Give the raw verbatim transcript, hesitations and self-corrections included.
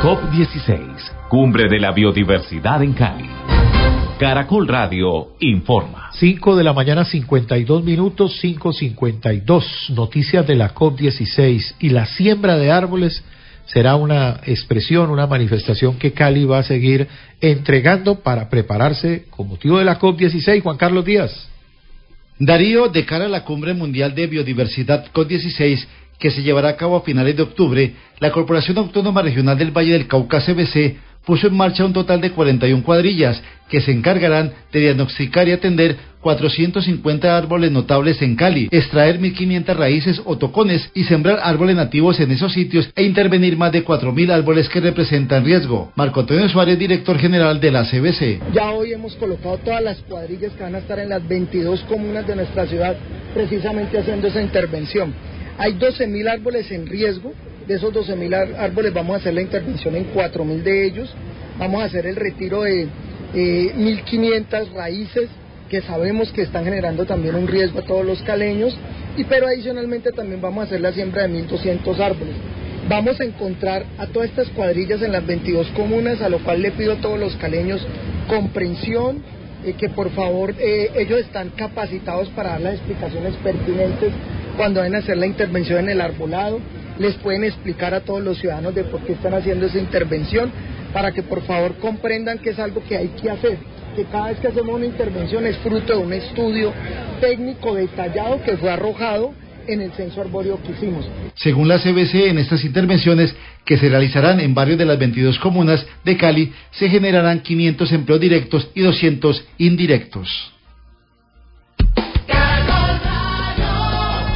COP dieciséis, Cumbre de la Biodiversidad en Cali. Caracol Radio informa. cinco de la mañana, cincuenta y dos minutos, cinco cincuenta y dos. Noticias de la COP dieciséis y la siembra de árboles será una expresión, una manifestación que Cali va a seguir entregando para prepararse con motivo de la COP dieciséis. Juan Carlos Díaz. Darío, de cara a la Cumbre Mundial de Biodiversidad COP dieciséis, que se llevará a cabo a finales de octubre, la Corporación Autónoma Regional del Valle del Cauca, C B C, puso en marcha un total de cuarenta y una cuadrillas que se encargarán de diagnosticar y atender cuatrocientos cincuenta árboles notables en Cali, extraer mil quinientas raíces o tocones y sembrar árboles nativos en esos sitios e intervenir más de cuatro mil árboles que representan riesgo. Marco Antonio Suárez, director general de la C B C. Ya hoy hemos colocado todas las cuadrillas que van a estar en las veintidós comunas de nuestra ciudad precisamente haciendo esa intervención. Hay doce mil árboles en riesgo. De esos doce mil árboles vamos a hacer la intervención en cuatro mil de ellos. Vamos a hacer el retiro de eh, mil quinientas raíces que sabemos que están generando también un riesgo a todos los caleños, y pero adicionalmente también vamos a hacer la siembra de mil doscientos árboles. Vamos a encontrar a todas estas cuadrillas en las veintidós comunas, a lo cual le pido a todos los caleños comprensión, eh, que por favor eh, ellos están capacitados para dar las explicaciones pertinentes cuando vayan a hacer la intervención en el arbolado. Les pueden explicar a todos los ciudadanos de por qué están haciendo esa intervención, para que por favor comprendan que es algo que hay que hacer, que cada vez que hacemos una intervención es fruto de un estudio técnico detallado que fue arrojado en el censo arbóreo que hicimos. Según la C B C, en estas intervenciones, que se realizarán en varios de las veintidós comunas de Cali, se generarán quinientos empleos directos y doscientos indirectos.